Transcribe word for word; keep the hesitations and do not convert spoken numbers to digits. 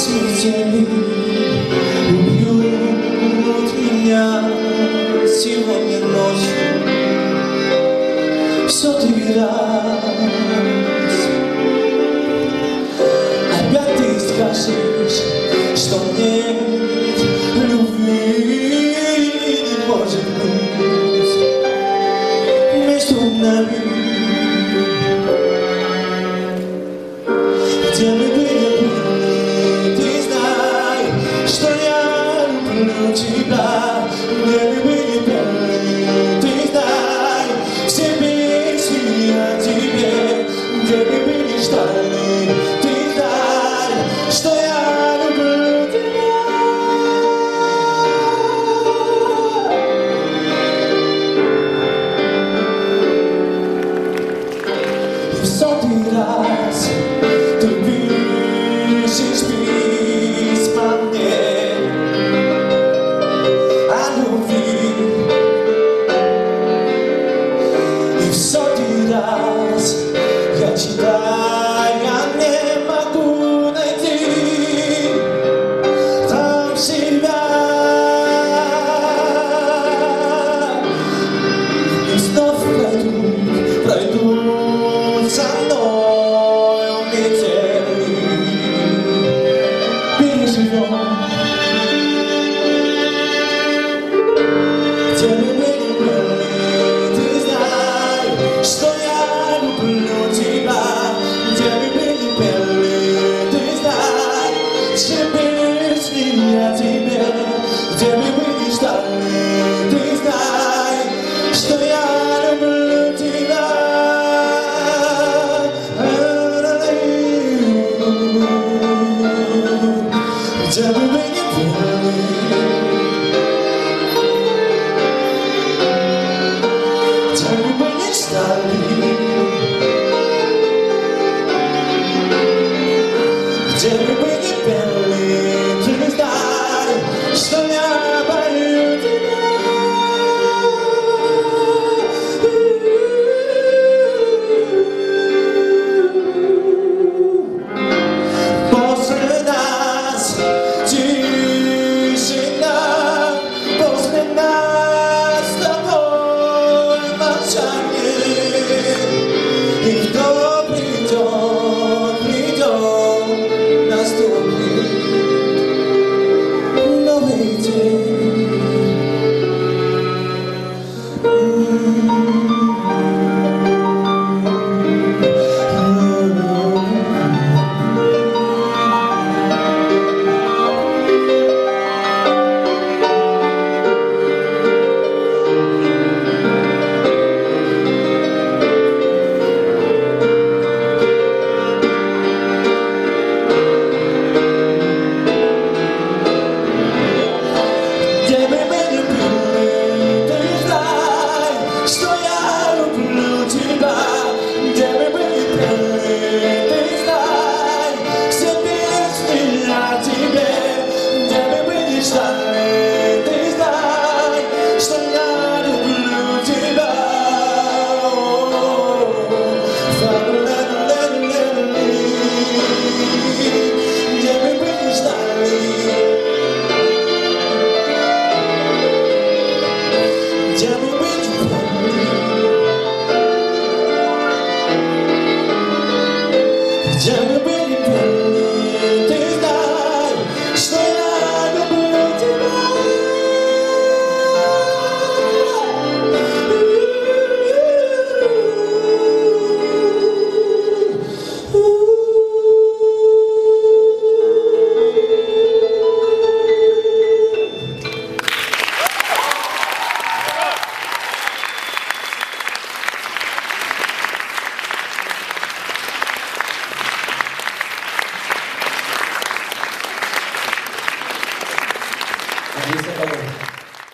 метели убьют меня сегодня ночью. В сотый раз опять ты скажешь, что нет любви, не может быть между нами. Где мы были, ты знай, что я люблю тебя. Где мы были первые, ты знай, все песни о тебе. Где мы были ждали, ты знай, что я люблю тебя. И в сотый раз ты пишешь письма мне о любви. И в сотый раз я читаю, я не могу найти там себя. И снова пройдут, пройдут со мной метели. Переживем. Где мы были первые, ты знай, что я люблю тебя. Где мы были первые, ты знай, все песни о тебе. Где мы были ждали, ты знай, что я люблю тебя. Где мы были первые, где мы были ждали, где мы были первые, ты знай, что я болю тебя. После нас тишина, после нас с тобой молчание. И кто придет, придет, наступит новый день. Где мы были?